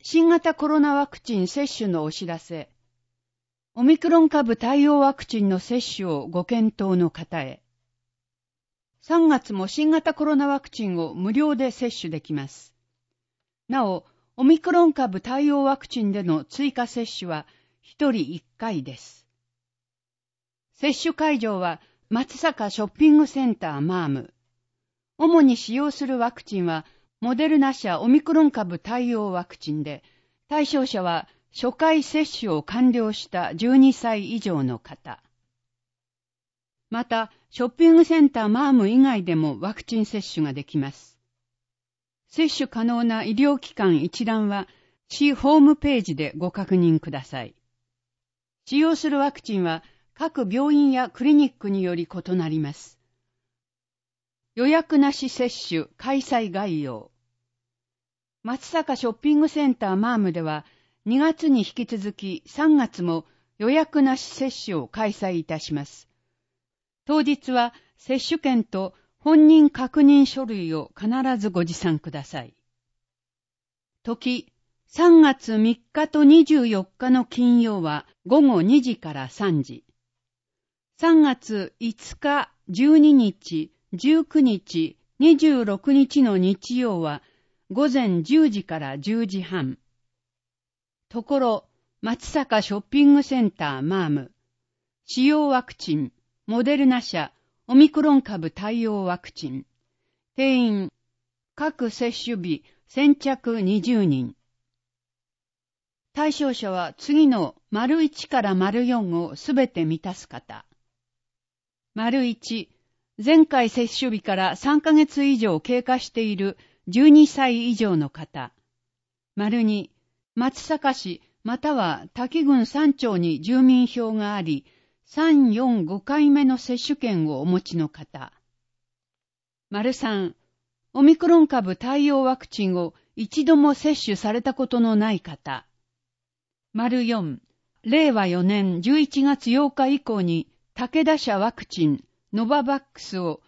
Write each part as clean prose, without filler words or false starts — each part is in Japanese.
新型コロナワクチン接種のお知らせ。オミクロン株対応ワクチンの接種をご検討の方へ。3月も新型コロナワクチンを無料で接種できます。なお、オミクロン株対応ワクチンでの追加接種は1人1回です。接種会場は松阪ショッピングセンターマーム。主に使用するワクチンはモデルナ社オミクロン株対応ワクチンで、対象者は初回接種を完了した12歳以上の方。また、ショッピングセンターマーム以外でもワクチン接種ができます。接種可能な医療機関一覧は市ホームページでご確認ください。使用するワクチンは各病院やクリニックにより異なります。予約なし接種開催概要。松阪ショッピングセンターマームでは2月に引き続き3月も予約なし接種を開催いたします。当日は接種券と本人確認書類を必ずご持参ください。時、3月3日と24日の金曜は午後2時から3時。3月5日、12日、19日、26日の日曜は午前10時から10時半。ところ、松阪ショッピングセンターマーム。使用ワクチン、モデルナ社、オミクロン株対応ワクチン。定員、各接種日、先着20人。対象者は次の①から�4をすべて満たす方。①、前回接種日から3ヶ月以上経過している12歳以上の方。②、松阪市または滝郡山町に住民票があり、3、4、5回目の接種券をお持ちの方。③、オミクロン株対応ワクチンを一度も接種されたことのない方。�4、令和4年11月8日以降に武田社ワクチン、ノババックスを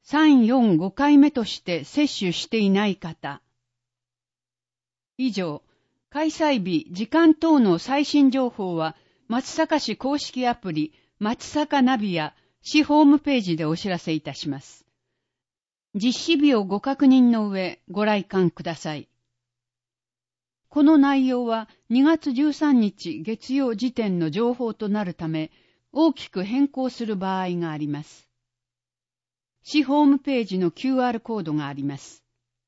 3、4、5回目として接種していない方。以上、開催日、時間等の最新情報は松阪市公式アプリ、松阪ナビや市ホームページでお知らせいたします。実施日をご確認の上、ご来館ください。この内容は2月13日月曜時点の情報となるため、大きく変更する場合があります。市ホームページの QR コードがあります。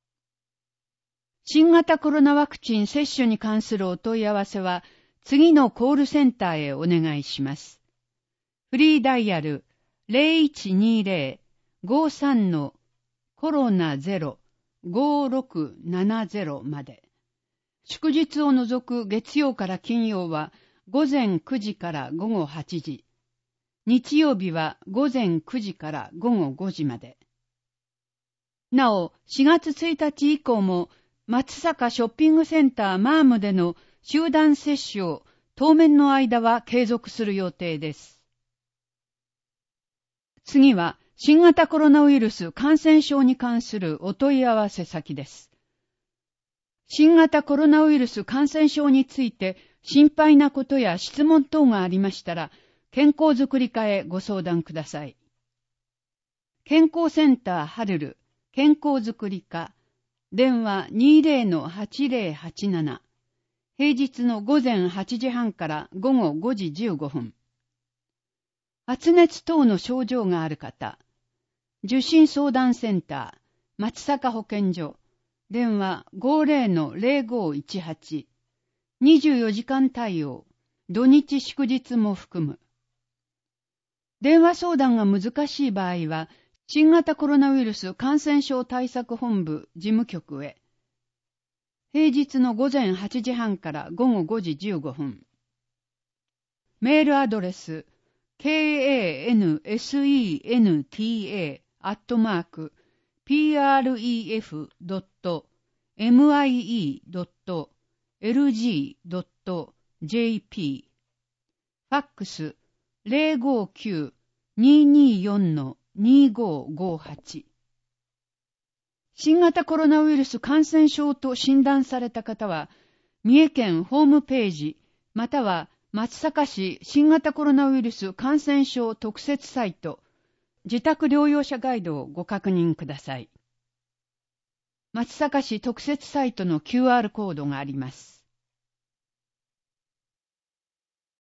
新型コロナワクチン接種に関するお問い合わせは、次のコールセンターへお願いします。フリーダイヤル 0120-53-5670 まで。祝日を除く月曜から金曜は午前9時から午後8時。日曜日は午前9時から午後5時まで。なお、4月1日以降も松阪ショッピングセンターマームでの集団接種を当面の間は継続する予定です。次は新型コロナウイルス感染症に関するお問い合わせ先です。新型コロナウイルス感染症について心配なことや質問等がありましたら、健康づくり課へご相談ください。健康センターハルル健康づくり課、電話 20-8087、平日の午前8時半から午後5時15分。発熱等の症状がある方、受診相談センター、松阪保健所、電話 50-0518、24時間対応、土日祝日も含む。電話相談が難しい場合は、新型コロナウイルス感染症対策本部事務局へ。平日の午前8時半から午後5時15分。メールアドレス、kansenta@pref.mie.lg.jp ファックス 059-224-2558 新型コロナウイルス感染症と診断された方は、 三重県ホームページ、または松阪市新型コロナウイルス感染症特設サイト、自宅療養者ガイドをご確認ください。松阪市特設サイトの QR コードがあります。